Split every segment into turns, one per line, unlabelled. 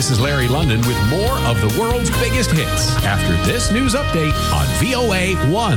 This is Larry London with more of the world's biggest hits after this news update on VOA 1.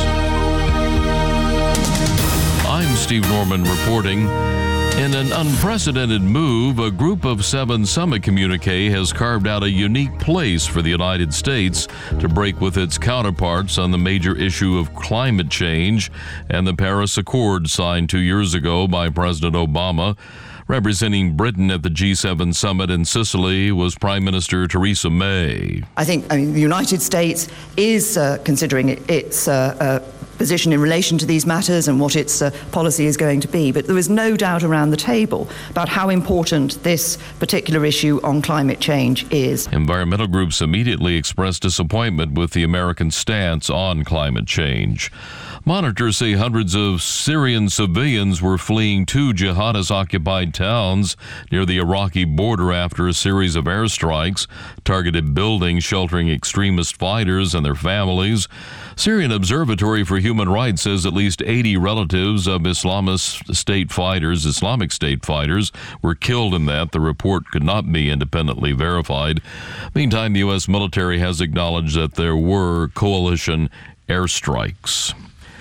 I'm Steve Norman reporting. In an unprecedented move, a group of 7 Summit Communique has carved out a unique place for the United States to break with its counterparts on the major issue of climate change and the Paris Accord signed 2 years ago by President Obama. Representing Britain at the G7 summit in Sicily was Prime Minister Theresa May.
I think the United States is considering its position in relation to these matters and what its policy is going to be. But there was no doubt around the table about how important this particular issue on climate change is.
Environmental groups immediately expressed disappointment with the American stance on climate change. Monitors say hundreds of Syrian civilians were fleeing 2 jihadist-occupied towns near the Iraqi border after a series of airstrikes targeted buildings sheltering extremist fighters and their families. Syrian Observatory for Human Rights says at least 80 relatives of Islamic State fighters were killed in that. The report could not be independently verified. Meantime, the U.S. military has acknowledged that there were coalition airstrikes.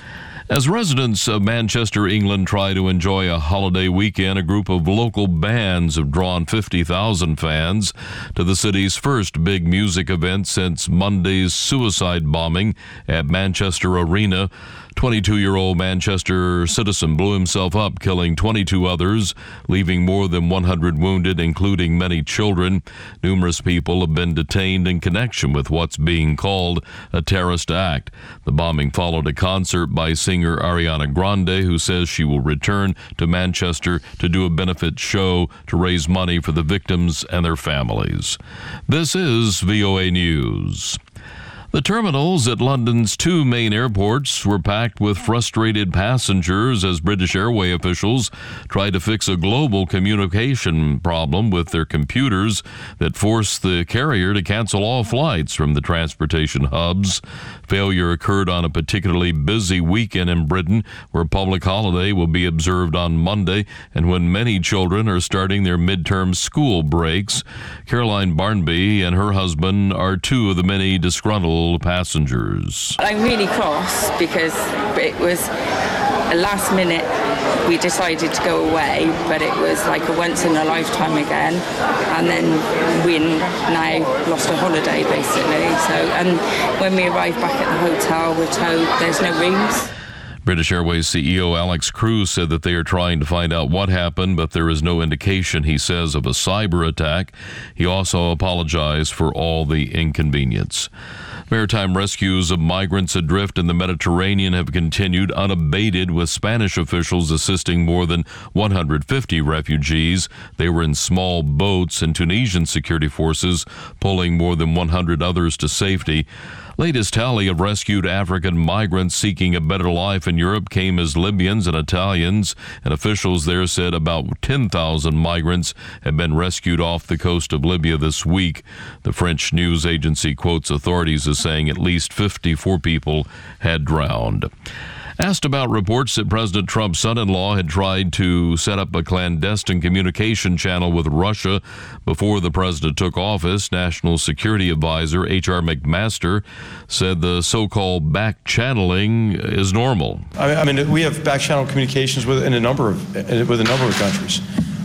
As residents of Manchester, England try to enjoy a holiday weekend, a group of local bands have drawn 50,000 fans to the city's first big music event since Monday's suicide bombing at Manchester Arena. 22-year-old Manchester citizen blew himself up, killing 22 others, leaving more than 100 wounded, including many children. Numerous people have been detained in connection with what's being called a terrorist act. The bombing followed a concert by singer Ariana Grande, who says she will return to Manchester to do a benefit show to raise money for the victims and their families. This is VOA News. The terminals at London's 2 main airports were packed with frustrated passengers as British Airways officials tried to fix a global communication problem with their computers that forced the carrier to cancel all flights from the transportation hubs. Failure occurred on a particularly busy weekend in Britain, where a public holiday will be observed on Monday and when many children are starting their midterm school breaks. Caroline Barnby and her husband are 2 of the many disgruntled passengers.
I'm really cross because it was a last minute we decided to go away, but it was like a once in a lifetime again, and then we now lost a holiday basically. And when we arrived back at the hotel, we're told there's no rooms.
British Airways CEO Alex Cruz said that they are trying to find out what happened, but there is no indication, he says, of a cyber attack. He also apologized for all the inconvenience. Maritime rescues of migrants adrift in the Mediterranean have continued unabated, with Spanish officials assisting more than 150 refugees. They were in small boats, and Tunisian security forces pulling more than 100 others to safety. Latest tally of rescued African migrants seeking a better life in Europe came as Libyans and Italians, and officials there said about 10,000 migrants have been rescued off the coast of Libya this week. The French news agency quotes authorities as saying at least 54 people had drowned. Asked about reports that President Trump's son-in-law had tried to set up a clandestine communication channel with Russia before the president took office, National Security Advisor H.R. McMaster said the so-called back-channeling is normal.
I mean, we have back-channel communications with a number of countries.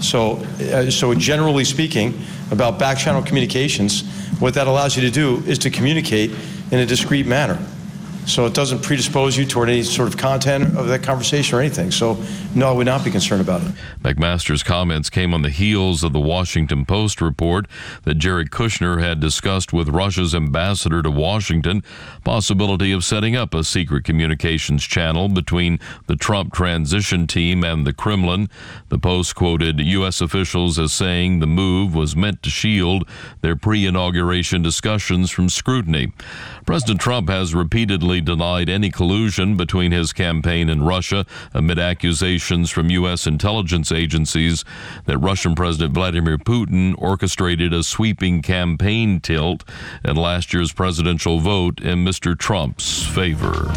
So generally speaking, about back-channel communications, what that allows you to do is to communicate in a discreet manner. So it doesn't predispose you toward any sort of content of that conversation or anything. So, no, I would not be concerned about it.
McMaster's comments came on the heels of the Washington Post report that Jared Kushner had discussed with Russia's ambassador to Washington possibility of setting up a secret communications channel between the Trump transition team and the Kremlin. The Post quoted U.S. officials as saying the move was meant to shield their pre-inauguration discussions from scrutiny. President Trump has repeatedly denied any collusion between his campaign and Russia amid accusations from U.S. intelligence agencies that Russian President Vladimir Putin orchestrated a sweeping campaign tilt in last year's presidential vote in Mr. Trump's favor.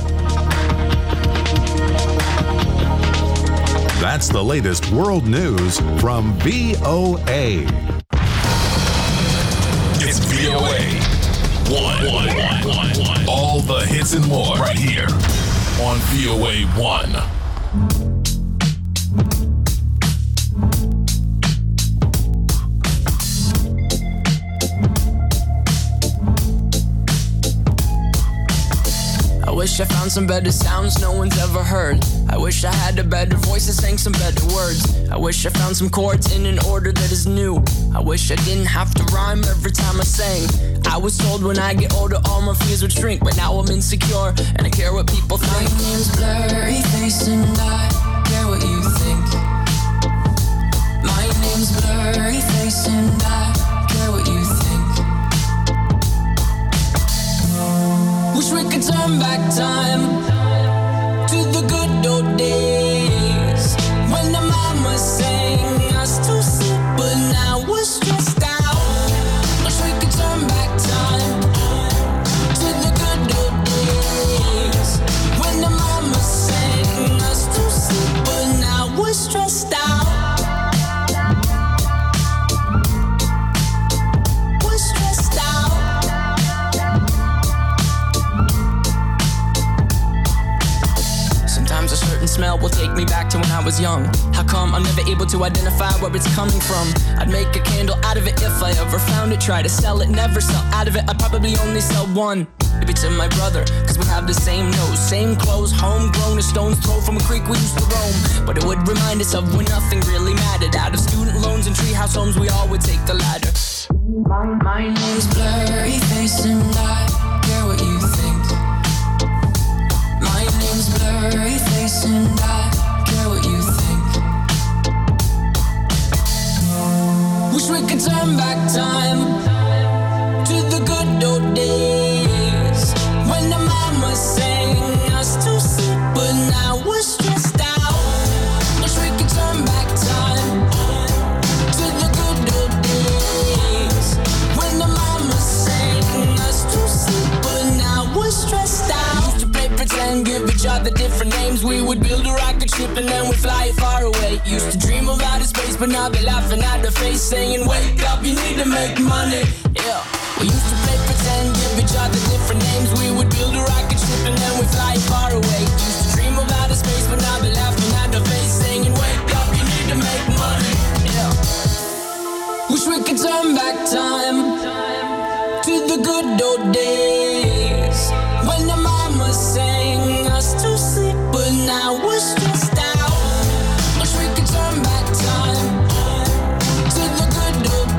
That's the latest world news from VOA. It's VOA 1. All the hits and more right here on VOA 1.
I wish I found some better sounds no one's ever heard. I wish I had a better voice and sang some better words. I wish I found some chords in an order that is new. I wish I didn't have to rhyme every time I sang. I was told when I get older all my fears would shrink, but now I'm insecure and I care what people think. My name's Blurry Face and I care what you think. My name's Blurry Face and I care what you think. Wish we could turn back time to the good old days when the mama sang us to sleep, but now we're stressed out. Wish we could turn back time to the good old days when the mama sang us to sleep, but now we're stressed out. We're stressed out. Sometimes a certain smell will take me back to when I was young. How come I'm never able to identify where it's coming from? I'd make a candle out of it if I ever found it. Try to sell it, never sell out of it. I'd probably only sell one. Maybe to my brother, cause we have the same nose, same clothes, homegrown, a stone's throw from a creek we used to roam. But it would remind us of when nothing really mattered. Out of student loans and treehouse homes, we all would take the ladder. My name's Blurry Face and I care what you think. My name's Blurry Face and I care what you think. Wish we could turn back time to the good old days when the mama sang us to sleep, but now we're stressed out. Wish we could turn back time to the good old days when the mama sang us to sleep, but now we're stressed out. Used to play pretend, give each other different names. We would build a rocket ship and then we'd fly it far away. Used to dream of outer space, but now they're laughing at the face, saying, wake up, you need to make money. Yeah. We used to play pretend, give each other different names. We would build a rocket ship and then we'd fly it far away. Used to dream of outer space, but now they're laughing at the face, saying, wake up, you need to make money. Yeah. Wish we could turn back time to the good old days when the mama sang us to sleep, but now we're stressed out. Wish we could turn back time to the good old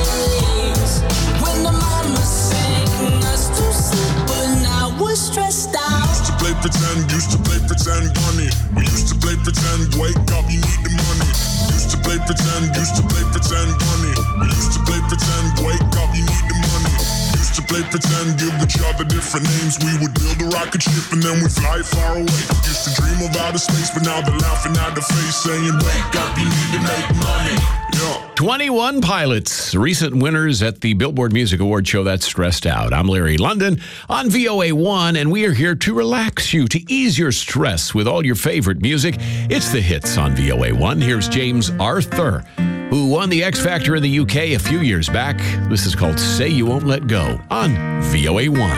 days when the mama sang us to sleep, but now we're stressed out.
Used to play pretend, bunny. We used to play pretend, wake up, you need the money. Used to play pretend, bunny. We used to play pretend, wake up, you need the money. Used to play pretend, give each other different names. We would build a rocket ship and then we fly far away. Used to dream of outer space, but now they're laughing at the face, saying, wake up, you need to make money. Yeah.
21 Pilots, recent winners at the Billboard Music Award show. That's Stressed Out. I'm Larry London on VOA 1, and we are here to relax you, to ease your stress with all your favorite music. It's the hits on VOA 1. Here's James Arthur, who won the X Factor in the UK a few years back. This is called Say You Won't Let Go on VOA 1.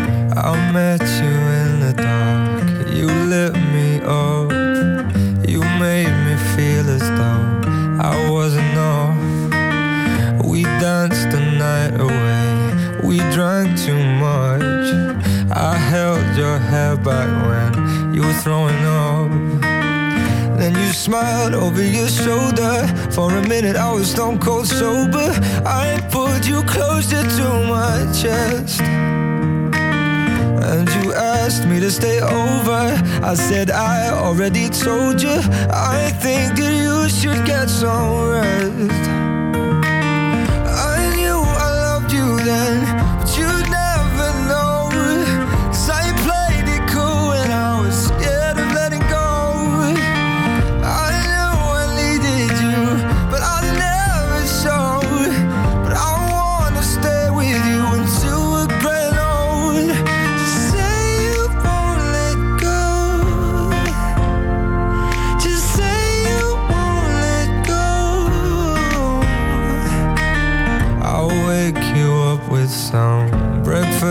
I met you in the dark, you lit me up, you made me feel as though I wasn't off. We danced the night away, we drank too much. I held your hair back when you were throwing up. Then you smiled over your shoulder. For a minute I was stone cold sober. I pulled you closer to my chest, and you asked me to stay over. I said I already told you, I think that you should get some rest. I knew I loved you then, but you'd never know, 'cause I played it cool when I was scared of letting go. I knew I needed you, but I never showed. But I wanna stay with you until we're growing old. Just say you won't let go. Just say you won't let go.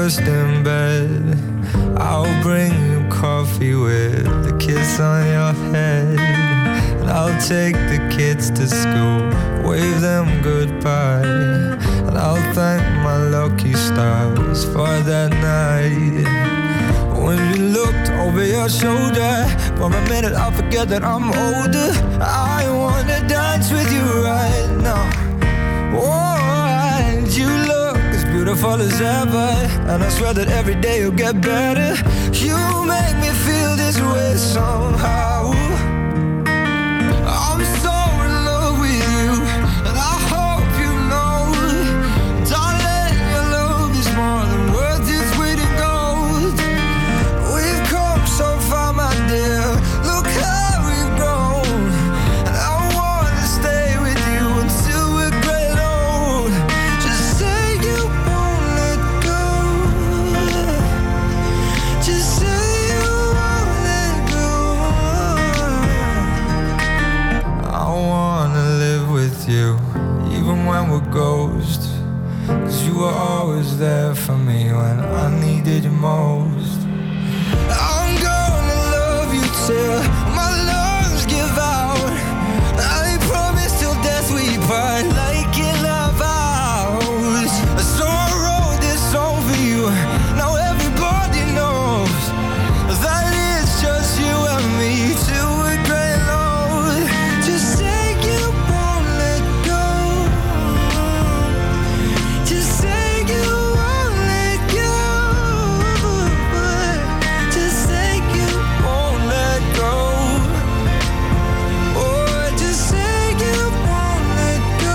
breakfast in bed. I'll bring you coffee with a kiss on your head. And I'll take the kids to school, wave them goodbye. And I'll thank my lucky stars for that night. When you looked over your shoulder, for a minute I forget that I'm older. I wanna dance with you right now. Oh, and you look as beautiful as ever, and I swear that every day you'll get better. You make me feel this way somehow. I'm so in love with you, and I hope you know, darling, your love is more than worth its weight in gold. We've come so far, my dear, look how we've grown. And I wanna stay with you until we're great old. Just say you won't let go. Just say you won't let go. I wanna live with you, even when we're ghosts. 'Cause you were always there for me when I needed you most. I'm gonna love you till my lungs give out. I promise till death we part, like in our vows. So I wrote this song for you. Now everybody knows that it's just you and me till we're great old. Just say you won't let go. Just say you won't let go. Just say you won't let go. Oh, just say you won't let go.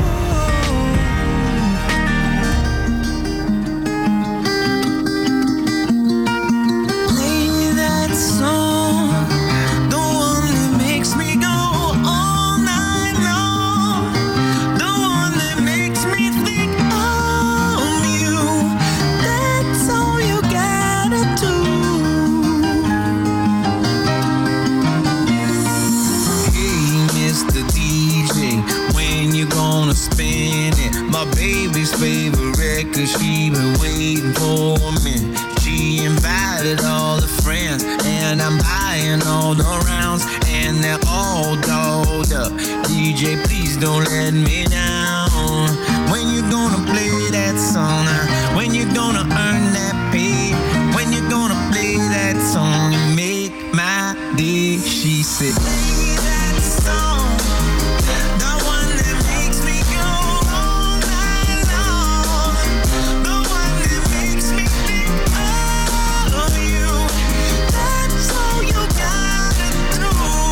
Play me that song, the one that makes me go all night long, the one that makes me think of you. That's all you gotta do. Hey, Mr. DJ, when you gonna spin it? My baby's favorite record, she been waiting for me. She invited all the friends, and I'm buying all the rounds, and they're all dolled up. DJ, please don't let me down. When you gonna play that song? When you gonna earn that pay? When you gonna play that song and make my day? She said, play that song, the one that makes me go all night long, the one that makes me think of you. That's all you gotta do.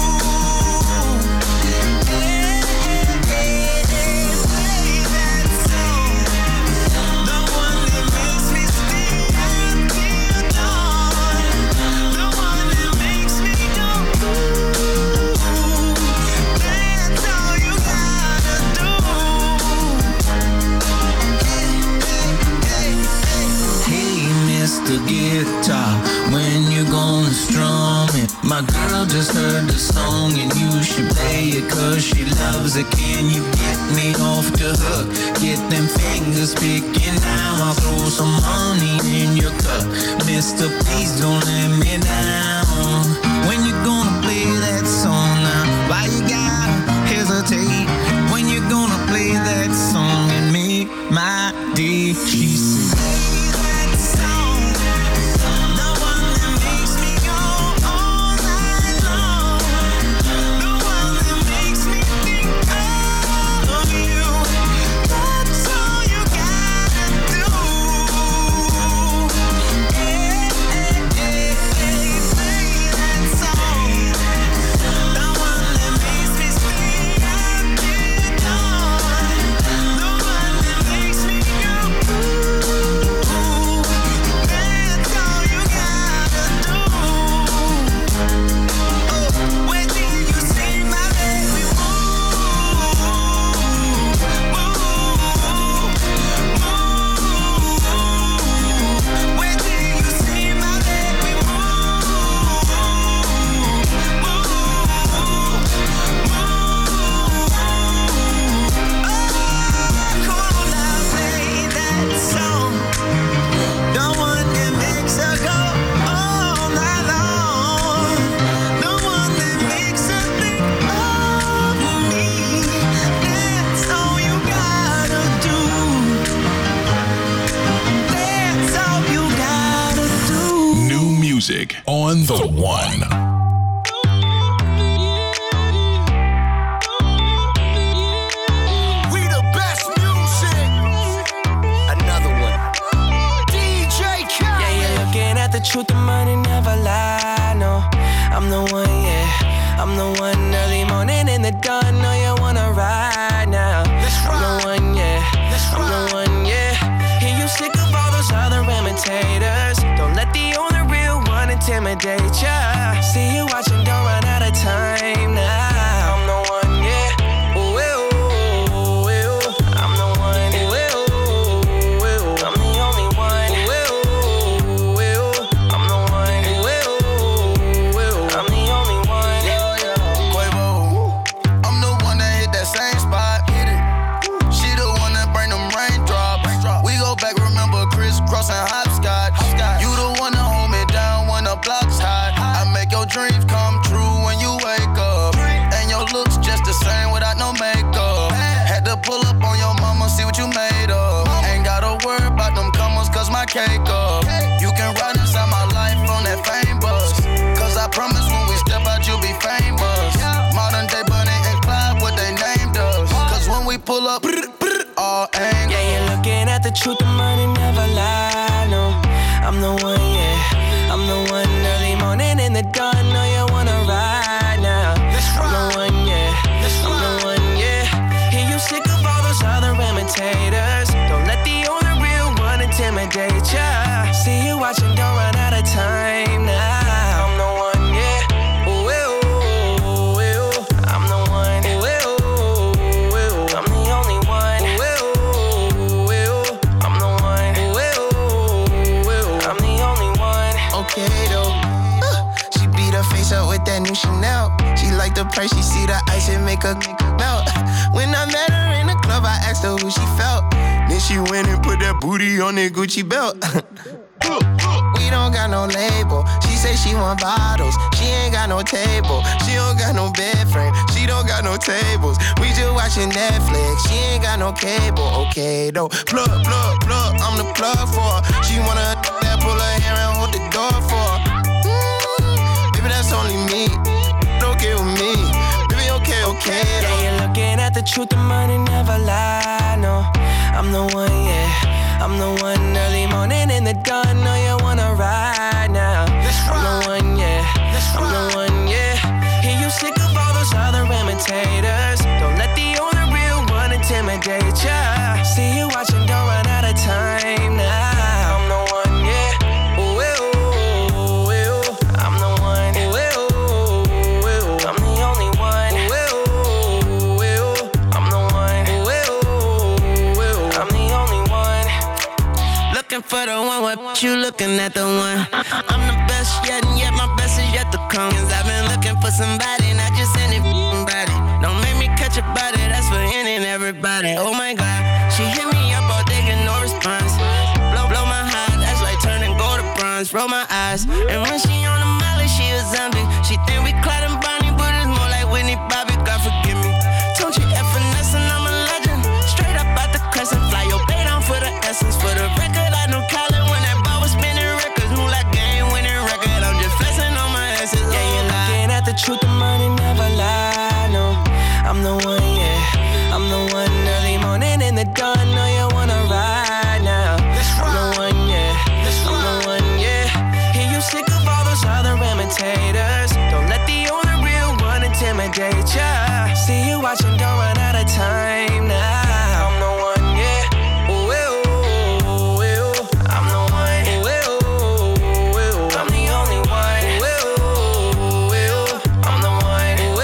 Hey, hey, hey, play that song, the one that makes me stay until dawn, the one that makes me go ooh. That's all you gotta do. Hey, Mr. Guitar, when you gonna strum it? My girl just heard the song and you should play it 'cause she loves it. Can you get me off the hook? Get them fingers picking now. I'll throw some money in your cup. Mister, please don't let me down. When you gonna play that song now? Why you gotta hesitate? When you gonna play that song and make my day? She said, play that song, the one that makes me go all night long, the one that makes me think of you. That's all you gotta do. Hey, hey, hey, hey, play that song, the one that makes me stay until dawn, the one that makes me go ooh.
music on The One.
The truth, the money never lie, no. I'm the one, yeah. I'm the one early morning in the dawn. Know you wanna ride now. I'm the one, yeah. I'm the one, yeah. Hear you sick of all those other imitators. Don't let the only real one intimidate ya. See you watching, don't run out of time now. I'm the one, yeah. Ooh, ooh, ooh, ooh. I'm the one, ooh, ooh, ooh. I'm the only one, ooh, ooh, ooh. I'm the one, ooh, ooh, ooh. I'm the only one,
Quavo, I'm the one that hit that same spot. She the one that bring them raindrops. We go back, remember crisscross and hopscotch. You the one that hold me down when the block's hot. I make your dreams come true when you wake up. And your looks just the same without no makeup. Had to pull up on your mama, see what you made of. Ain't gotta worry about them comers, cause my cake up. You can ride inside my life on that fame bus. Cause I promise when we step out, you'll be famous. Modern day Bonnie and Clyde, what they named us. Cause when we pull up, all angles.
yeah, you're looking at the truth, the money never lie, no. I'm the one, yeah. I'm the one early morning in the dawn. Know you wanna ride now. I'm the one, yeah. I'm the one, yeah. Hear you sick of all those other imitators. Don't let the only real one intimidate ya. See you watching, don't run out of time now. I'm the one, yeah. Ooh, ooh, ooh, ooh. I'm the one, ooh, ooh, ooh. I'm the only one, ooh, ooh, ooh. I'm the one, ooh, ooh, ooh. I'm the only one.
Okay though. She beat her face up with that new Chanel. She like the price, she see the ice and make her melt. When I met her in the club, I asked her who she felt. Then she went and put that booty on that Gucci belt. We don't got no label. She say she want bottles. She ain't got no table. She don't got no bed frame. She don't got no tables. We just watching Netflix. She ain't got no cable. Okay though. Plug, plug, plug. I'm the plug for her. She wanna that pull her hair and hold the door for her. Baby, that's only me. Okay with me. Baby, okay, okay.
Yeah, you're looking at the truth, the money never lie, no. I'm the one, yeah. I'm the one early morning in the dawn. Know you wanna ride now. I'm the one, yeah. I'm the one, yeah. Hear you sick of all those other imitators. Don't let the only real one intimidate ya. See you watching, don't run out of time now. I'm the one, yeah. Ooh, ooh, ooh. I'm the one, ooh, ooh, ooh. I'm the only one, ooh, ooh, ooh. I'm the one, ooh, ooh, ooh. I'm the only one. Looking for the one, what you looking at the one? I'm the best yet, and yet my best is yet to come. Cause I've been looking for somebody, not just anybody. Don't make me catch a body, that's for any and everybody. Oh my God, she hit me up all day, get no response. Blow my heart, that's like turning gold to bronze. Roll my eyes, and when she on the molly, she a zombie. She think we Clyde and Bonnie, but it's more like Whitney Bobby. God forgive me. Don't you F&S and I'm a legend. Straight up out the crescent, fly your bay down for the essence. For the record, I knew Colin when that ball was spinning records. Move like game winning record. I'm just flexing on my essence. Yeah, you're looking at the truth, the money never lie, no. I'm the one, yeah. I'm the one early morning in the dawn. Know you wanna ride now. I'm the one, yeah. I'm the one, yeah. Hear you sick of all those other imitators. Don't let the only real one intimidate ya. See you watching, don't run out of time now. I'm the one, yeah. Ooh, ooh, ooh. I'm the one, ooh, ooh, ooh. I'm the only one, ooh, ooh. I'm the one, ooh,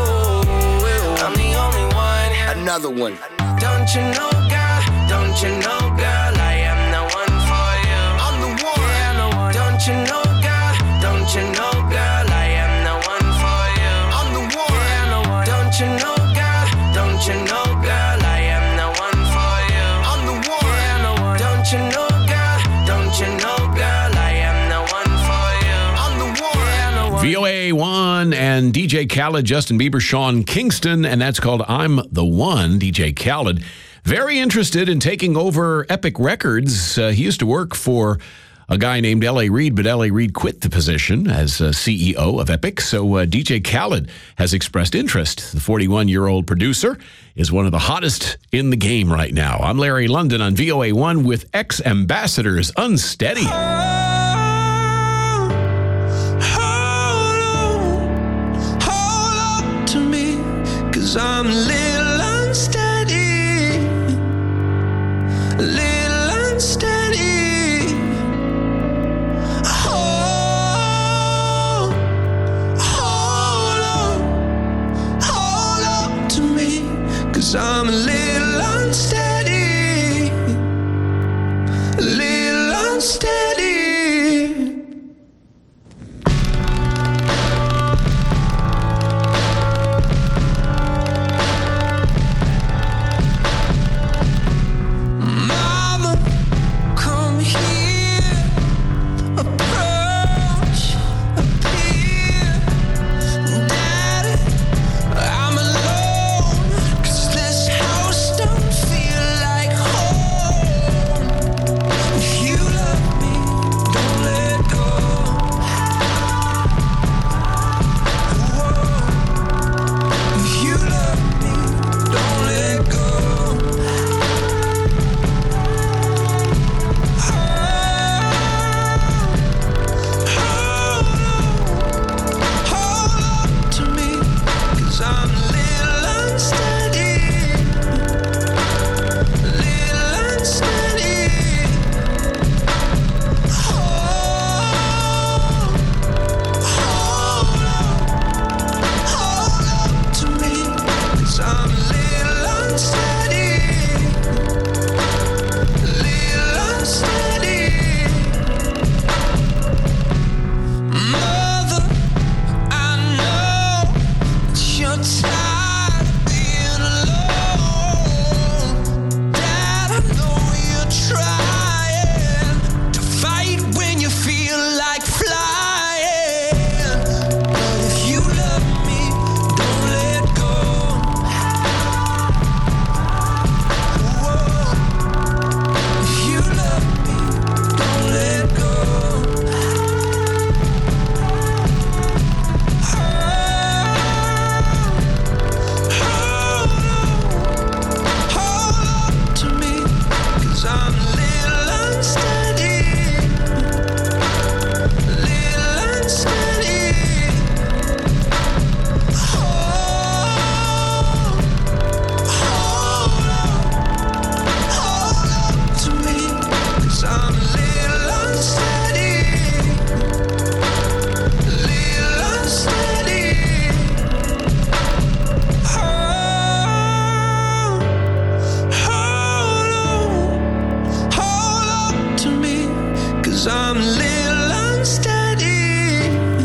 ooh. I'm the only one.
Another one.
Don't you know, girl? Don't you know, girl? I am the one for you.
I'm the one.
Yeah, I'm the one. Don't you know, girl? Don't you know, girl? I am the one for you.
I'm the one.
Yeah, I'm the one. Don't you know, girl? Don't you know, girl? I am the one for you.
I'm the one.
Yeah, I'm the one. Don't you know, girl? Don't you know, girl? I am the one for you.
I'm the one.
Yeah, I'm the one.
VOA1 and DJ Khaled, Justin Bieber, Sean Kingston, and that's called I'm the One, DJ Khaled. Very interested in taking over Epic Records. He used to work for a guy named L.A. Reid, but L.A. Reid quit the position as CEO of Epic. So DJ Khaled has expressed interest. The 41-year-old producer is one of the hottest in the game right now. I'm Larry London on VOA1 with Ex-Ambassadors Unsteady.
Hold on to me, 'cause I'm a little unsteady, a little unsteady. Hold on to me, 'cause I'm a little unsteady, a little unsteady. Mama, come here, approach, appear. Daddy, I'm alone, 'cause this house don't feel like home. If you love me, don't let go. Whoa. If you love me, don't let go. Hold on to me, 'cause I'm a little unsteady, a little unsteady. Hold on to me, 'cause I'm a little unsteady, a little unsteady. Mother, I know that you're tired of being alone. Dad, I know you're trying to fight when you feel like flying. But if you love me, don't let go. Whoa. If you love me, don't let go. Hold on to me, 'cause I'm a little unsteady, a little unsteady. Hold on to me, 'cause I'm a little unsteady, a little unsteady. Hold on to me, 'cause I'm a little unsteady,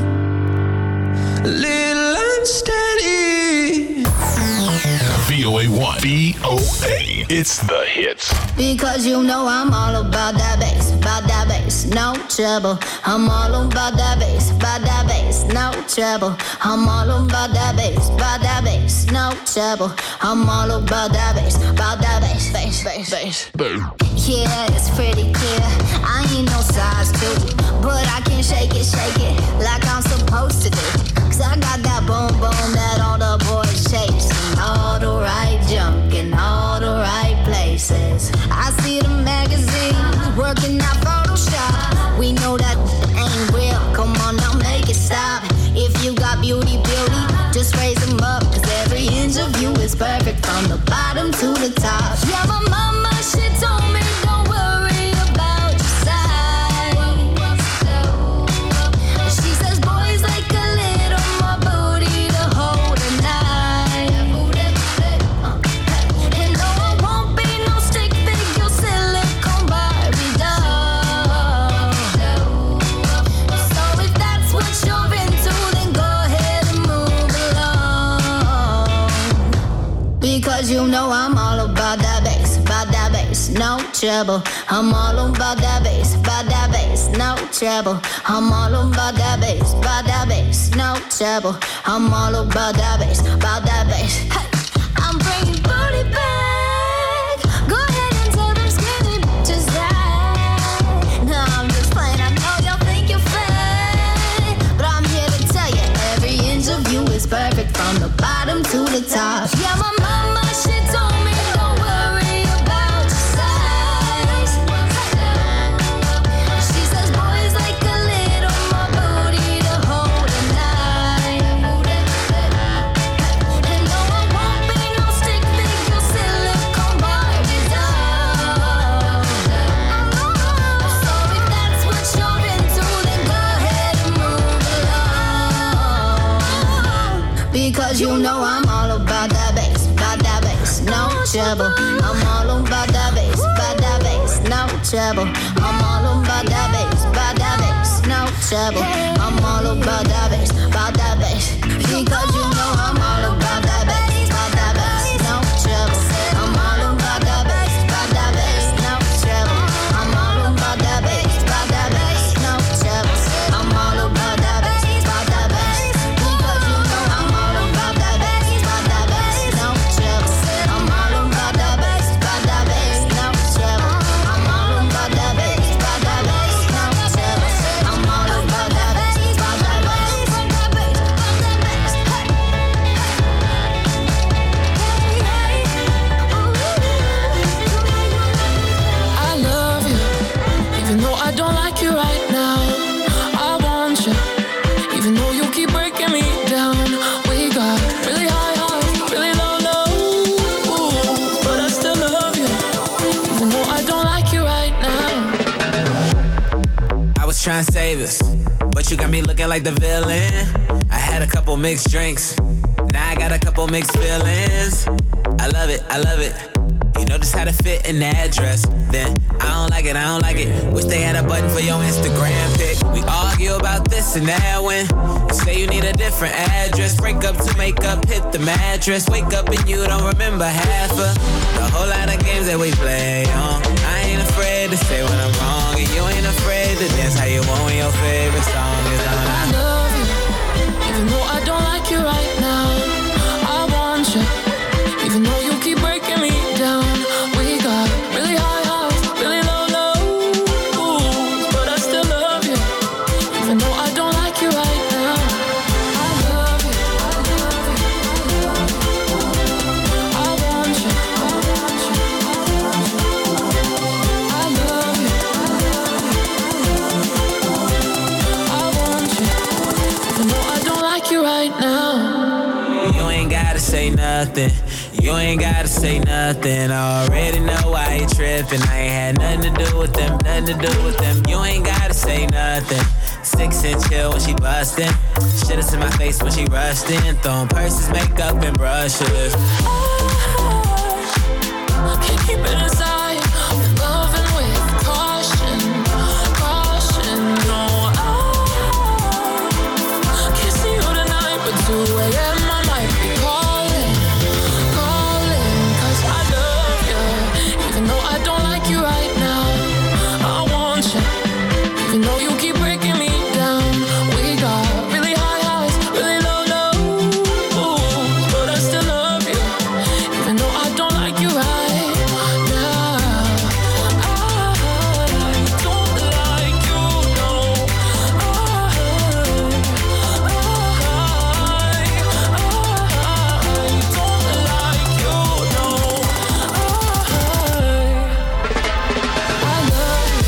a little unsteady.
VOA1. VOA. It's the hits.
Because you know I'm all about that bass, no trouble. I'm all about that bass, no trouble. I'm all about that bass, no trouble. I'm all about that bass, bass. Yeah, it's pretty clear. I ain't no size 2, but I can shake it like I'm supposed to do. 'Cause I got that boom boom that all the boys chase, and all the right junk in all the right places. I see the magazines working out Photoshop. We know that ain't real. Come on now, make it stop. If you got beauty, just raise them up. 'Cause every inch of you is perfect from the bottom to the top. Yeah, my mama, she told me don't worry about your size. She says boys like a little more booty to hold at night. And no, I won't be no stick figure silicone Barbie doll. So if that's what you're into, then go ahead and move along. Because you know I'm all about that bass, no trouble. I'm all about that bass, no trouble. I'm all about that bass, no trouble. I'm all about that bass, Hey, I'm bringing booty back. Go ahead and tell them skinny bitches that. No, I'm just playing. know I'm all about that bass, no trouble. I'm all about that bass, no trouble. I'm all about that bass, no trouble. I'm all about that bass, because you know I'm all about that bass, no trouble. I'm all about that bass, no trouble. I'm all about that bass, no trouble. I'm all about that bass, because you know I'm all about that bass, no trouble. I'm all about that bass, no trouble. I'm all about that bass, no trouble. I'm all about that bass,
I love you, even though I don't like you right now. I want you, even though you keep breaking me down. We got really high highs, really low lows, but I still love you, even though I don't like you right now.
I was trying to save us, but you got me looking like the villain. I had a couple mixed drinks, now I got a couple mixed feelings. I love it, you know just how to fit in that dress. Then I don't like it, wish they had a button for your Instagram pic. We argue about this and that when you say you need a different address. Break up to make up, hit the mattress. Wake up and you don't remember half of the whole lot of games that we play on. I ain't afraid to say when I'm wrong, and you ain't afraid to dance how you want when your favorite song is on.
I love you, even though I don't like you right now. I want you, even though you keep breaking me down. We got really high highs, really low lows, but I still love you, even though I don't like you right now. I love you, I want you, I love you, I want you, even though I don't like you right now.
You ain't gotta say nothing. You ain't gotta say nothing. I already know why you tripping. I ain't had nothing to do with them, You ain't gotta say nothing. 6-inch heel when she bustin'. Shit is in my face when she rushed in. Throwing purses, makeup, and brushes.
I can't keep it inside. I'm loving with caution. No, I can't see you tonight, but 2 a.m. I might be calling, 'cause I love you, even though I don't like you right now. I want you, even though you keep breaking me down. We got really high highs, really low lows, but I still love you, even though I don't like you right now. I don't like you, no. I don't like you, no. I love you,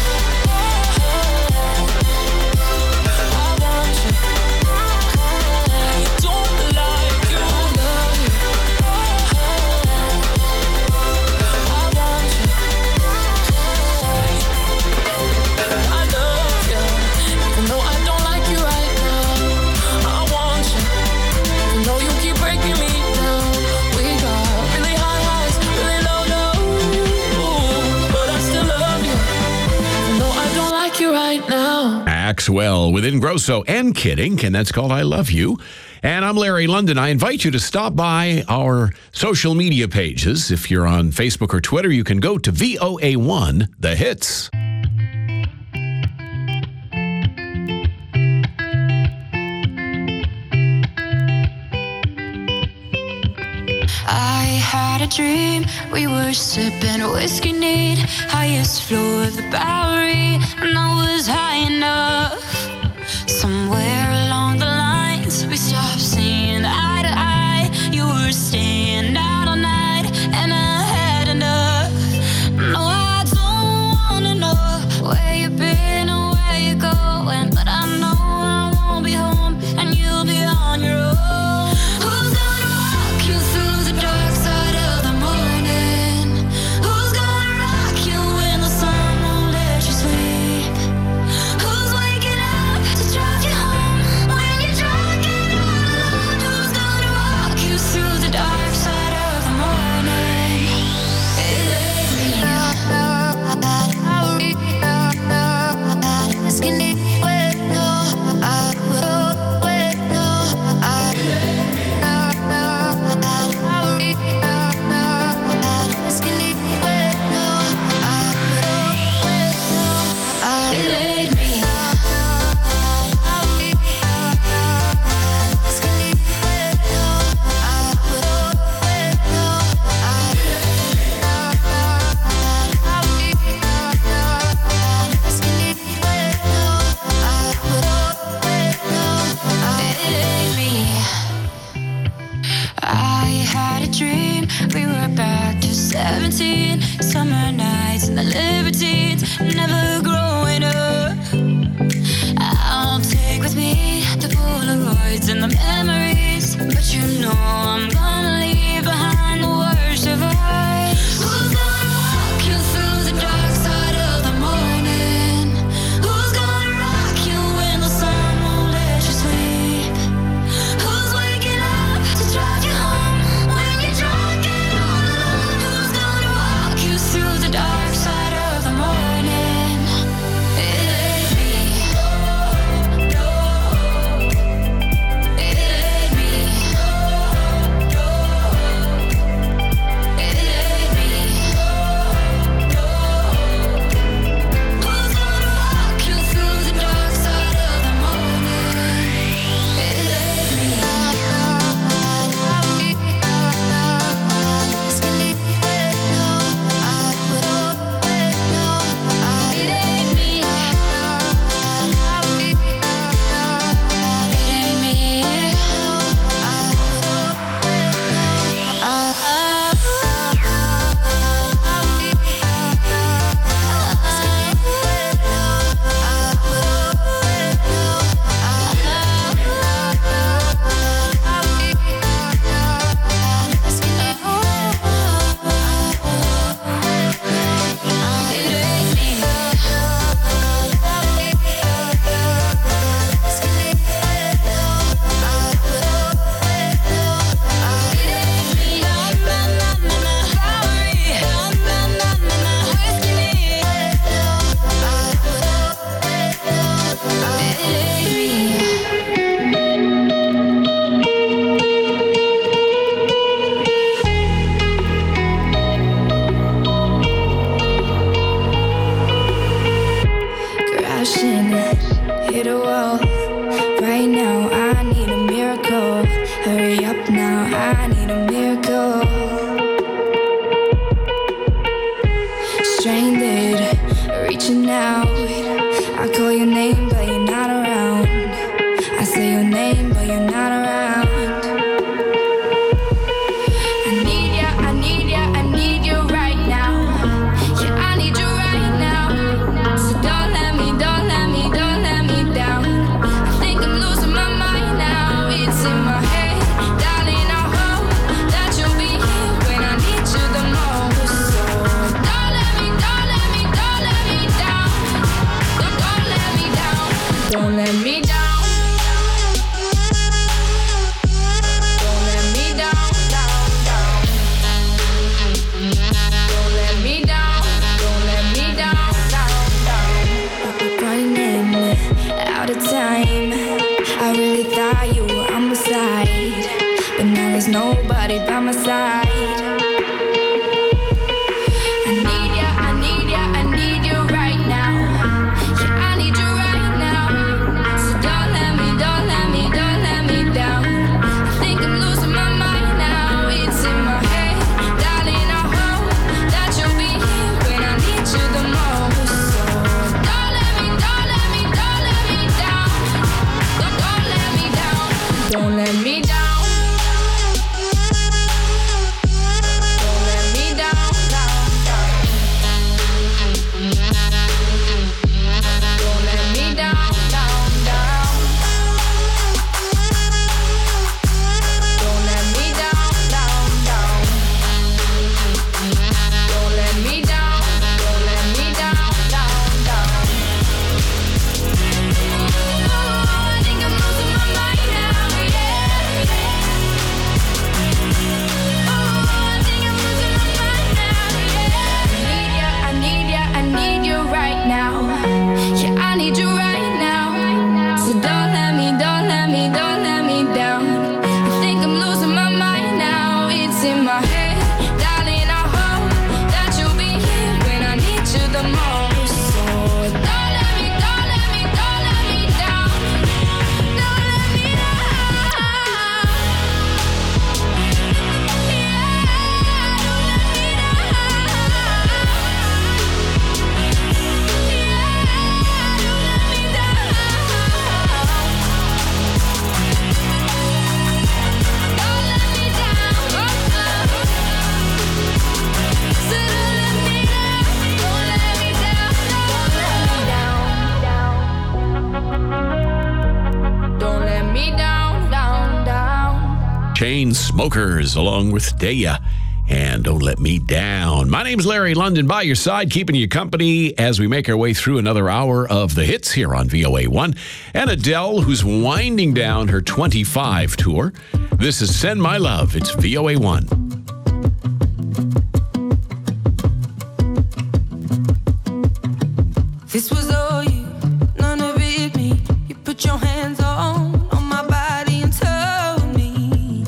I want you. Don't like you, love you. I want you, I love you, even though I don't like you right now. I want you, even though you keep breaking me down. We got really high highs, really low lows, but I still love you, even though I don't like you right now.
Axwell with Ingrosso and Kidding, and that's called I Love You. And I'm Larry London. I invite you to stop by our social media pages. If you're on Facebook or Twitter, you can go to VOA1 The Hits.
I had a dream, we were sipping whiskey neat, highest floor of the Bowery, and I was high enough. Somewhere along the lines, we stopped seeing eye to eye. You were staying out all night, and I had enough. No, I don't wanna know where you've been or where you're going, but I know I won't be home, and you'll be on your own. Who's gonna walk you through the dark side of the morning? Who's gonna rock you when the sun won't let you sleep? Who's waking never growing up. I'll take with me the Polaroids and the memories, but you know I'm gonna leave behind the worst of us. Who's gonna walk you through the dark side of the morning? Who's gonna rock you when the sun won't let you sleep? Who's waking up to drive you home when you're drunk and all alone? Who's gonna walk you through the dark side of the morning? It ain't me. No, it ain't me. No, it ain't me. No, who's gonna walk you through the dark side of the morning? It ain't me. Crashing, hit a wall. Right now, I need a miracle. Hurry up now, I need a miracle. Stranded, reaching out. I call your name, but you're not around. I say your name, but you're not around. I need ya, I need ya, I need you right now. Yeah, I need you right now. So don't let me down. I think I'm losing my mind now. It's in my head, darling. I hope that you'll be here when I need you the most. So don't let me down. Don't let me down. Don't let me down. Don't let me down, down. Don't let me down. Don't let me down, down. Running out of time. I really thought you were on my side, but now there's nobody by my side. I need ya, I need ya, I need you right now. Yeah, I need you right now. So
Chain Smokers, along with Daya and Don't Let Me Down. My name's Larry London, by your side, keeping you company as we make our way through another hour of the hits here on VOA1. And Adele, who's winding down her 25 tour. This is Send My Love. It's VOA1.
This was all you, none of it me. You put your hands on my body and told me.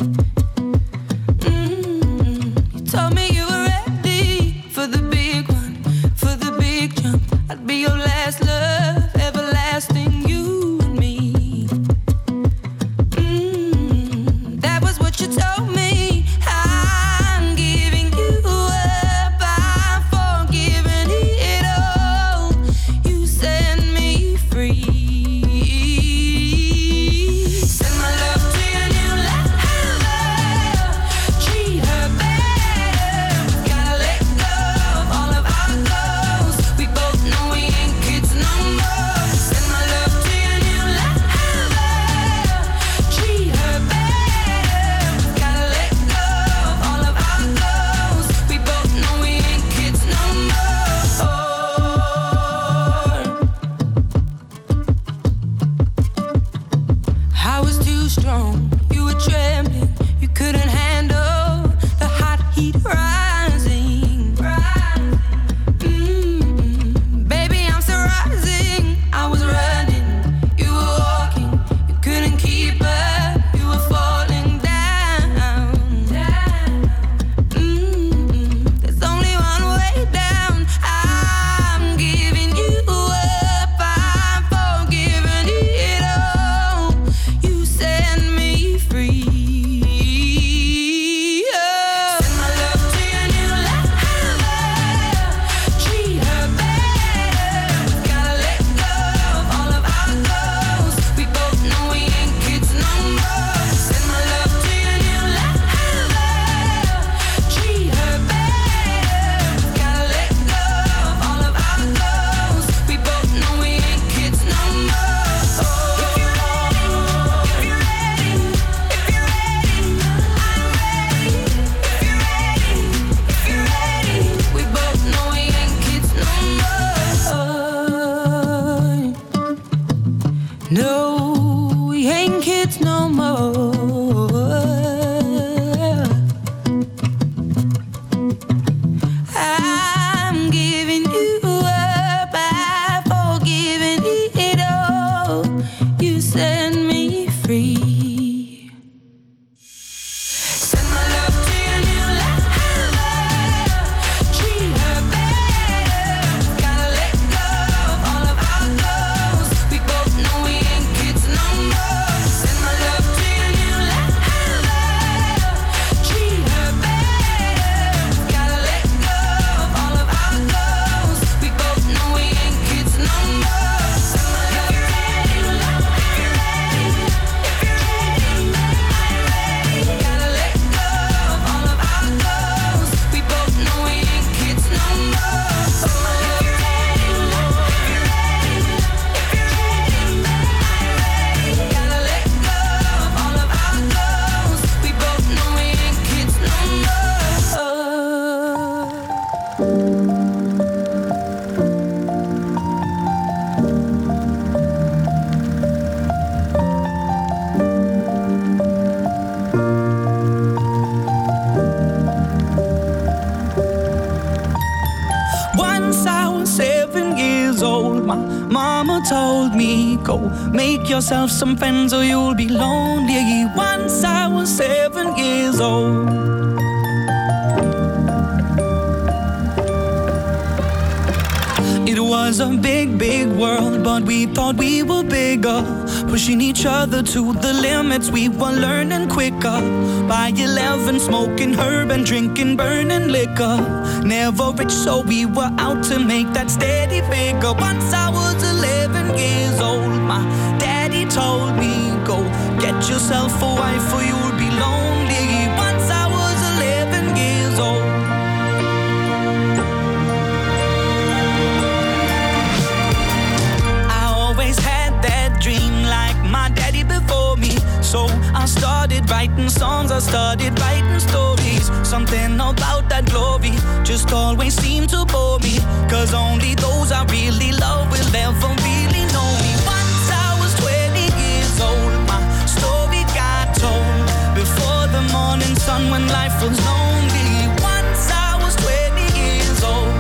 You told me you were ready for the big one, for the big jump. I'd be your last love, everlasting, you and me. That was what you told me. I'm giving you up, I'm forgiving it all. You set me free. Send my love to your new lover. Treat her better. Gotta let go of all of our goals. We both know we ain't kids no more. Send my love to your new lover. Treat her better. Gotta let go of all of our goals. We both know we ain't kids no more. I was too strong, you were trembling, you couldn't handle the hot heat rising. Baby, I'm still rising. I was running, you were walking, you couldn't keep up, you were falling down. There's only one way down. I'm giving you up, I'm forgiving it all. You set me free. Send my love to your new lover. Treat her better. Gotta let go of all of our goals. We both know we ain't kids no more. Send my love to your new lover. Treat her better. Gotta let go of all of our goals. We both know we ain't kids no more. If you're ready, if you're ready, if you're ready, I'm ready. If you're ready, if you're ready, we both know we ain't kids no more. No, we ain't kids no more. I'm giving you up, I'm forgiving it all. You set me free. Send my love to your new lover. Treat her better. Gotta let go of all of our goals. We both know we ain't kids no more. Send my love to your new lover. Treat her better. Gotta let go of all of our goals. We both know we ain't kids no more. Send my love to your new lover. If you're ready, if you're ready, I'm ready. Gotta let go of all of our goals. We both know we ain't kids no more. Send my love to your new lover. If you're ready, if you're ready, I'm ready. Gotta let go of all of our goals. We both know we ain't kids no more.
Once I was 7 years old, my mama told me, go make yourself some friends or you'll be lonely. Once I was 7 years old. It was a big, big world, but we thought we were bigger. Pushing each other to the limits, we were learning quicker. By 11, smoking herb and drinking burning liquor. Never rich, so we were out to make that steady figure. Once I was 11 years old, my daddy told me, go get yourself a wife or you'll be lonely. Once I was 11 years old. I always had that dream like my daddy before me, so I started writing songs, I started writing stories. Something about that glory just always seemed to bore me, 'cause only those I really love will ever really know me. Once I was 20 years old, my story got told before the morning sun when life was lonely. Once I was 20 years old.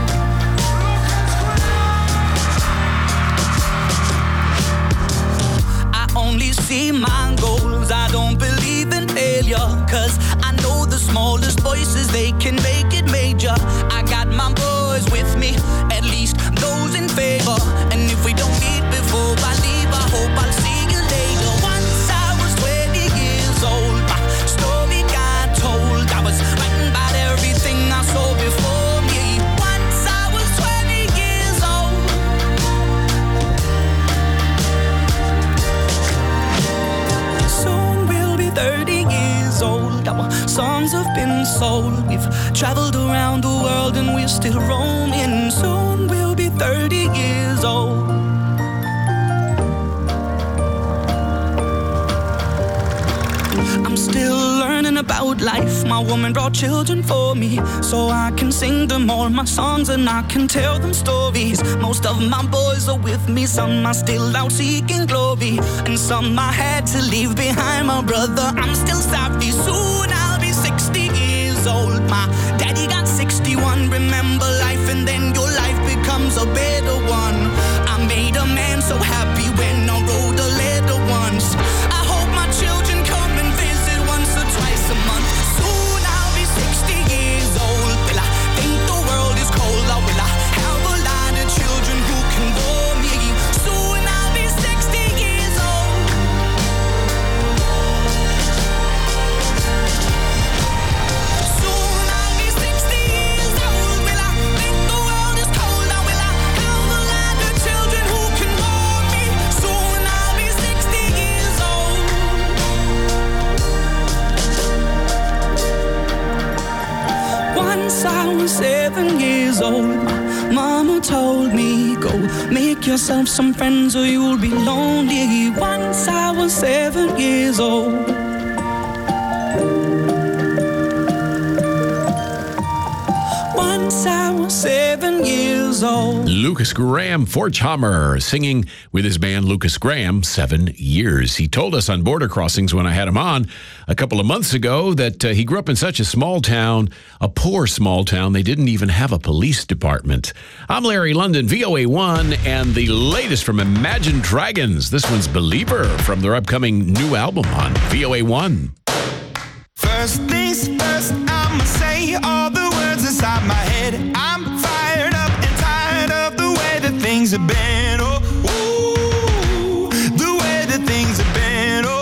I only see my goals, I don't believe in failure, 'cause I know the smallest voices, they can make it major. I got my boys with me, at least those in favor, and if we don't meet before I leave, I hope I'll see you later. Once I was 20 years old, my story got told. I was writing about everything I saw before me. Once I was 20 years old. Soon we'll be 30 years old. Our songs have been sold. We've traveled around the world and we're still roaming. Soon we'll be 30 years old. I'm still learning about life. My woman brought children for me, so I can sing them all my songs and I can tell them stories. Most of my boys are with me, some are still out seeking glory, and some I had to leave behind. My brother, I'm still sorry. Soon I'll be 60 years old. My daddy got 61. Remember life and then your life becomes a better one. I made a man so happy when I wrote a letter once. I hope my children come and visit once or twice a month. Soon I'll be 60 years old. Will I think the world is cold, or will I have a lot of children who can bore me? Soon I'll be 60 years old. Soon I'll be 60 years old. Will I think the world is cold, or will I have a lot of children who can bore me? Soon I'll be 60 years old. Once I was 7 years old, my mama told me, go make yourself some friends or you'll be lonely. Once I was 7 years old. Once I was 7 years old.
Lucas Graham Forchhammer singing with his band Lucas Graham, 7 years. He told us on Border Crossings when I had him on a couple of months ago that he grew up in such a small town, a poor small town, they didn't even have a police department. I'm Larry London, VOA1, and the latest from Imagine Dragons. This one's Believer from their upcoming new album on VOA1.
First things first, I'ma say all the words inside my head. I'm fired up and tired of the way that things have been. Oh, ooh, the way that things have been. Oh,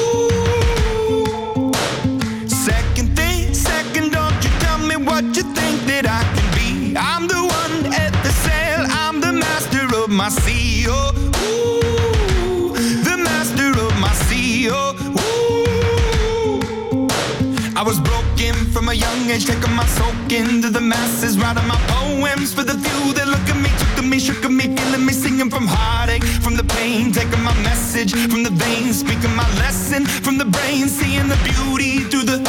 ooh. Second thing, second, don't you tell me what you think that I can be. I'm the one at the sail, I'm the master of my sea. Oh, ooh, the master of my sea. Oh, ooh. I was broken from a young age, taking my soak into the masses, writing my poems for the few that look at me, took at me, shook at me, feeling me, singing from heartache, from the pain, taking my message from the veins, speaking my lesson from the brain, seeing the beauty through the...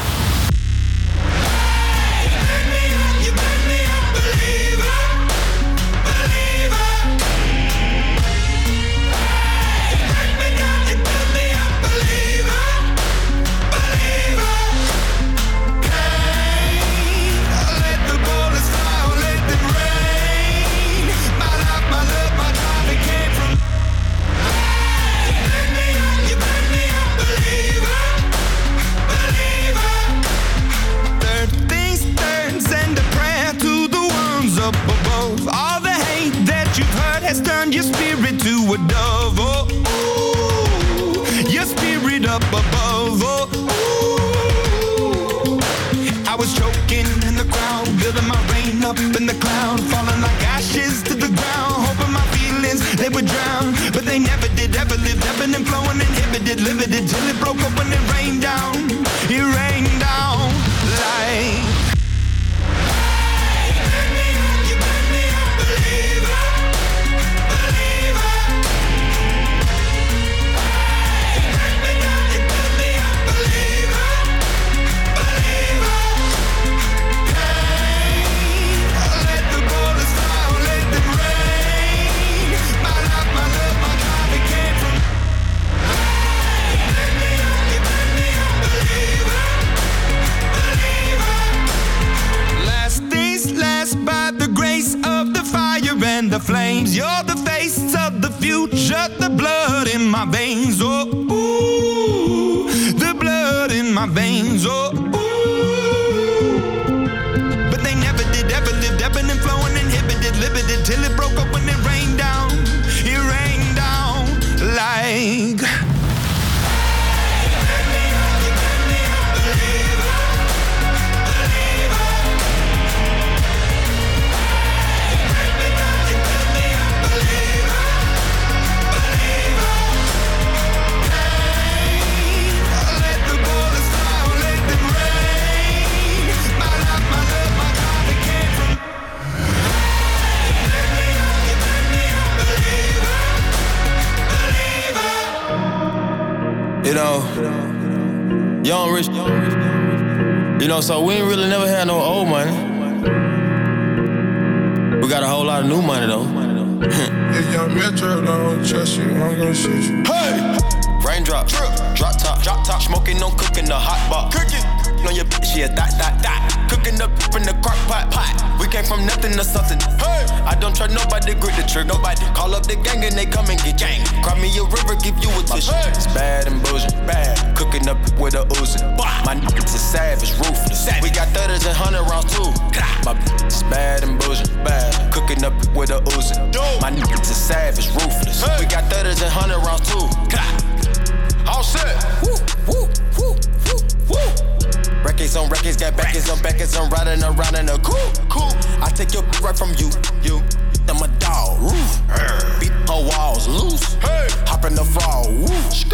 has turned your spirit to a dove. Oh, ooh, your spirit up above. Oh, ooh. I was choking in the crowd, building my rain up in the cloud, falling like ashes to the ground, hoping my feelings they would drown, but they never did. Ever lived, ebbing and flowing, inhibited, limited, till it broke up when it rained down. It rained down like. Believer. You're the face of the future, the blood in my veins, oh, ooh, the blood in my veins, oh, ooh. But they never did, ever lived, ebbing and flowing, inhibited, limited, till it broke up when it rained down like...
You know, young rich, you know, so we ain't really never had no old money. We got a whole lot of new money though.
If young Metro don't trust you, I'm gonna shoot you.
Hey! Raindrop, drop top, smoking, no cooking, the hot pot. Cooking, on your bitch, yeah, that. Cooking up in the crock pot. We came from nothing to something. Hey! I don't trust nobody, grip the trigger. Nobody call up the gang and they come and get gang. Cry me a river, give you a tissue. It's bad and bullshit, bad. Cooking up with a Uzi. My niggas is savage, ruthless. We got 30s and 100 rounds too. My bitch is bad and bullshit, bad. Cooking up with a Uzi. My niggas is savage, ruthless. We got 30s and 100 rounds too. All set. Woo, woo, woo, woo, woo. Records on records, got backers on backers. I'm riding around in a cool. I take your right from you. I'm a dog, roof. Beat her walls loose. Hey. Hop in the fall, woo.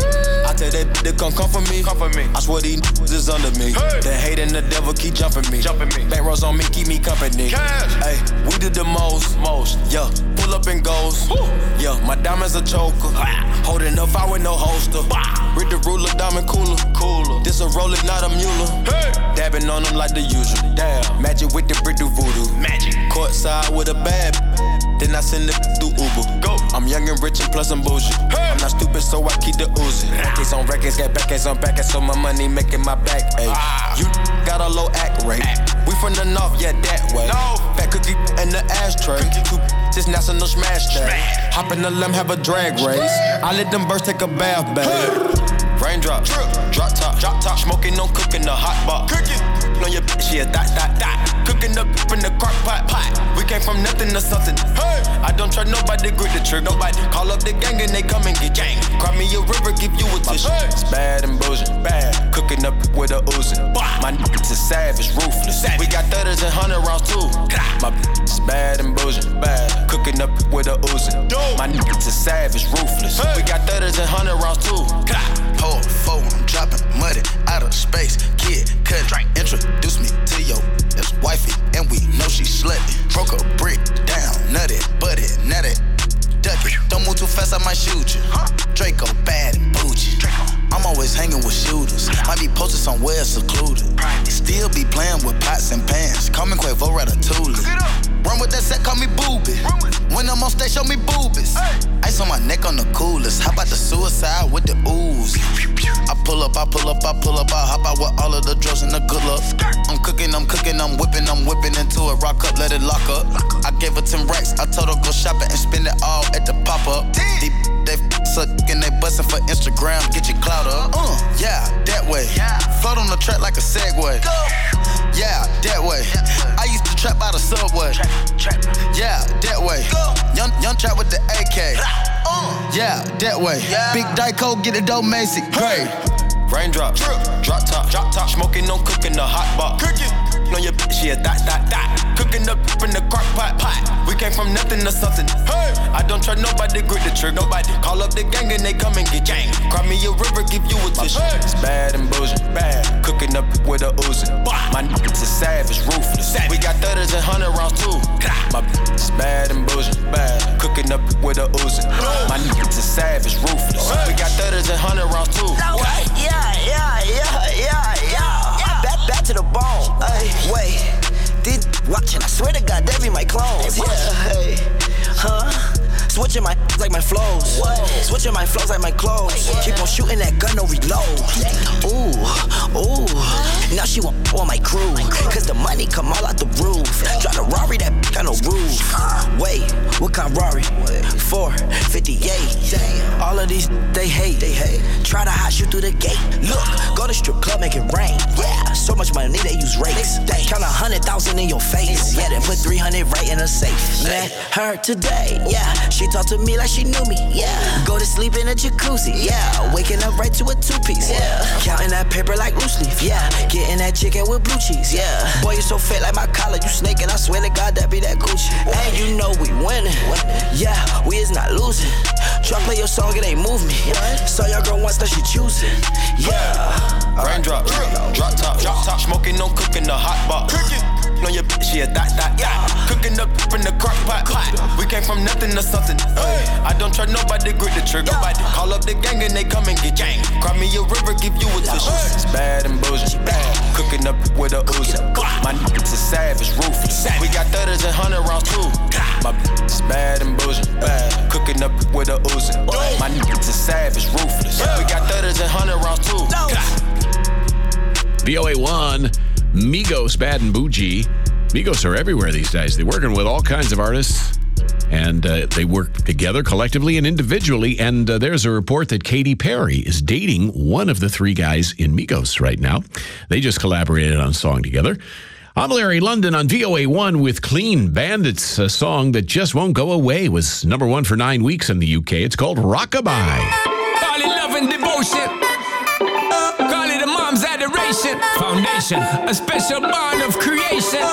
I tell that they come for me. I swear these niggas is under me. Hey. The hate and the devil keep jumping me. Bank rolls on me, keep me company. Hey, we did the most. Yeah, pull up and goes. Woo. Yeah, my diamonds a choker. Holding up, I with no holster. Read the ruler, diamond cooler. This a roller, not a mule. Hey. Dabbing on them like the usual. Damn, magic with the brick do voodoo. Magic. Courtside with a bad. Then I send it through Uber. Go. I'm young and rich and plus I'm bougie. Hey. I'm not stupid, so I keep the Uzi. Records on records, got backers on backers, so my money making my back ache. You got a low act rate. We from the north, yeah, that way. No. Fat cookie in the ashtray. This national smash day. Hop in the limb, have a drag race. I let them birds take a bath, babe. Raindrop, drop top, smoking, no cooking, the hot pot. Cooking, on your bitch, yeah, that. Cooking up in the crock pot. We came from nothing to something. Hey, I don't trust nobody, grip the trigger. Nobody call up the gang and they come and get gang. Cry me a river, give you a tissue. It's bad and bullshit, bad. Cooking up with a Uzi. My niggas is savage, ruthless. We got 30s and 100 rounds too. My bitch is bad and bullshit, bad. Cooking up with a Uzi. My niggas is savage, ruthless. We got 30s and 100 rounds too.
Pour four, I'm dropping muddy out of space. Kid, cut, introduce me to your ex-wifey, and we know she slutty. Broke a brick down, nutty, butty, nutty, ducky. Don't move too fast, I might shoot you. Draco bad and bougie. I'm always hanging with shooters. Might be posted somewhere secluded. Still be playing with pots and pans. Call me Quavo Ratatouille. Run with that set, call me Booby. When I'm on stage, show me boobies. Ice on my neck on the coolest. How about the suicide with the ooze? I pull up, I hop out with all of the drugs and the good luck. I'm cooking, I'm whipping into it. Rock up, let it lock up. I gave her 10 racks, I told her go shopping and spend it all at the pop-up. They suck and they bustin' for Instagram, get your clout up. Yeah, that way. Float on the track like a Segway. Yeah, that way. I used to trap by the subway. Yeah, that way. Young trap with the AK. Yeah, that way. Big Dyco, get it dope, Macy. Great.
Raindrop, drop top, smoking, no cooking, the hot pot. Cooking, on your bitch, yeah, that. Cooking up in the crock pot. We came from nothing to something. Hey, I don't trust nobody, grip the trigger. Nobody call up the gang and they come and get gang. Cry me a river, give you a tissue. It's bad and bullshit, bad. Cooking up with a Uzi. My niggas is savage, ruthless. We got 30s and 100 rounds too. My bitch is bad and bullshit, bad. Cooking up with a Uzi. My niggas is savage, ruthless. We got 30s and 100 rounds too.
Yeah. Back to the bone. Wait, this watching, I swear to God, they be my clones. Yeah, hey, Switching my like my flows. Switching my flows like my clothes. Keep on shooting that gun, no reload. Ooh. Now she want on my crew. Cause the money come all out the roof. Drive a Rari, that got no roof. Wait, what kind Rari? 458. All of these, they hate. Try to hot shoot through the gate. Look, go to strip club, make it rain. Yeah, so much money, they use rakes. They count 100,000 in your face. Yeah, then put 300 right in a safe. Met her today, yeah. She talked to me like she knew me, yeah. Go to sleep in a jacuzzi, yeah. Waking up right to a two-piece, yeah. Counting that paper like loose leaf, yeah. Getting that chicken with blue cheese, yeah. Boy, you so fat like my collar, you snaking. I swear to God, that be that Gucci. And you know we winning, yeah. We is not losing. Try play your song, it ain't move me. Saw your girl once, that she choosing, yeah.
Raindrop, drop top, smoking, no cooking the hot box. On your bitch, yeah, that, yeah. Cooking up in the crock pot. We came from nothing to something. I don't trust nobody, grip the trigger. Call up the gang and they come and get gang. Cry me a river, give you a tissue. It's bad and bullshit. Cooking up with a Uzi. My niggas is savage, ruthless. We got 30s and 100 rounds too. My bitch is bad and bullshit. Cooking up with a Uzi. My niggas is savage, ruthless. We got 30s and 100 rounds too.
VOA1, Migos, Bad and Bougie. Migos are everywhere these days. They're working with all kinds of artists, and they work together collectively and individually. And there's a report that Katy Perry is dating one of the three guys in Migos right now. They just collaborated on a song together. I'm Larry London on VOA1 with Clean Bandits, a song that just won't go away. It was number one for 9 weeks in the UK. It's called Rockabye.
Call it love and devotion. Call it a mom's adoration. Foundation, a special bond of creation.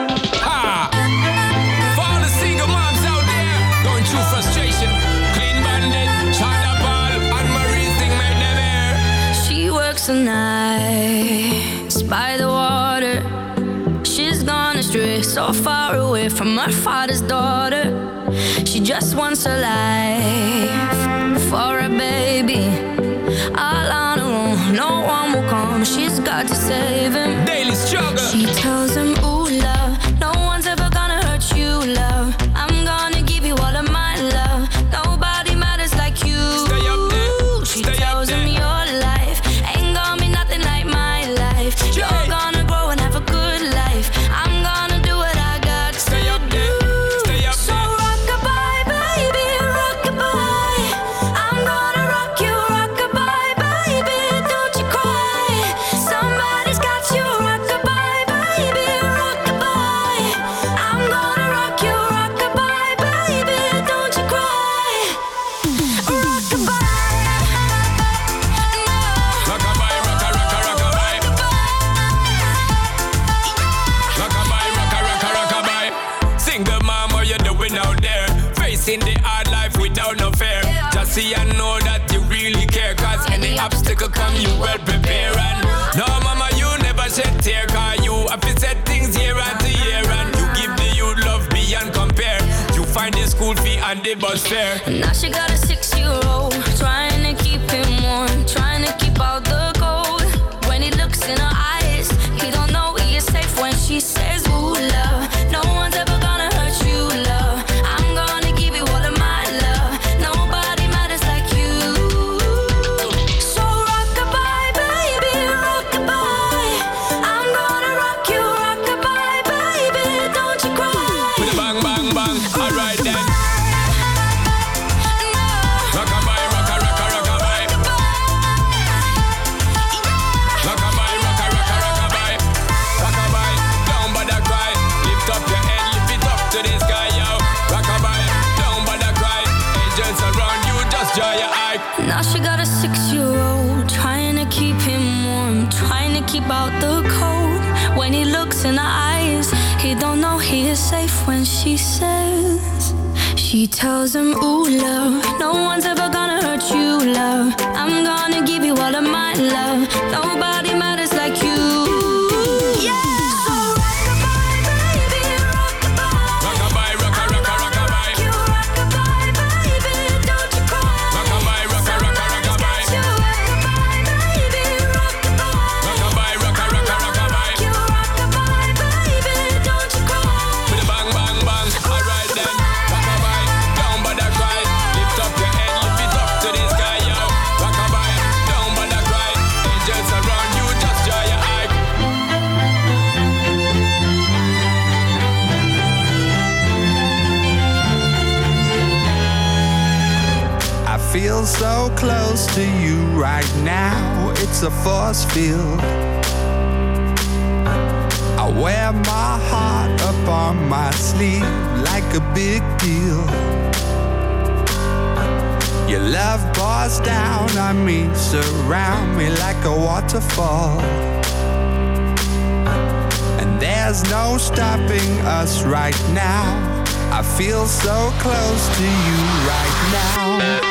For all the single moms out there going through frustration. Clean Bandit, China Ball, and Marie thing made them air.
She works the nights by the water. She's gone astray, so far away from her father's daughter. She just wants a life for a baby. All on her own, no one will come. She's got to save him.
Daily struggle.
She tells him, ooh, love, no one's ever gonna hurt you, love. I'm gonna give you all of my love. Nobody matters like you.
Stay up there.
She tells him your life ain't gonna be nothing like my life. You're gonna grow and have a good life. I'm gonna do what I got to
Stay up there. Stay up
so
there.
rockabye, baby, rockabye. I'm gonna rock you, rockabye, baby. Don't you cry. Somebody's got you, rockabye, baby, rockabye. I'm gonna rock you, rockabye, baby. Don't you cry. Rockabye.
Rockabye, rockabye. Rockabye. Single mom, what you doing out there? Facing the hard life without no fear. Just see and know that you really care. Cause any obstacle come, you well prepare. And no, mama, you never shed tear. Cause you have to set things year after year. And you give the youth love beyond compare. You find the school fee and the bus fare.
Now she got a 6-year-old, trying to keep him warm, trying to keep out the cold. When he looks in her eyes, he don't know he is safe when she says, ooh, love, no one's ever gonna hurt you, love. I'm gonna give you all of my love. Nobody matters like you. So rockabye, baby, rockabye. I'm gonna rock you, rockabye, baby. Don't you cry.
With a bang, bang, bang. Alright then. Rockabye, rockabye. Rockabye, rockabye. Rockabye, down by the cry. Lift up your head, lift it up to the sky, yo. Rockabye, down by the cry. Angels around you, just dry your eye.
Now she got a 6-year-old, trying to keep him warm, trying to keep out the cold. When he looks in her eyes, he don't know he is safe when she says, she tells him, ooh, love, no one's ever gonna hurt you, love. I'm gonna give you all of my love. Nobody matters like you. Yeah. So rockabye, baby, rockabye.
Rockabye, rockabye.
You rockabye, baby, don't you cry.
Rockabye, rockabye.
Rockabye, baby, rockabye.
Rockabye, rockabye.
You rockabye, baby, don't you cry.
With a bang, bang, bang. Alright then. Rockabye, down by the cry.
feel so close to you right now. It's a force field. I wear my heart up on my sleeve like a big deal. Your love pours down on me, surround me like a waterfall. And there's no stopping us right now. I feel so close to you right now.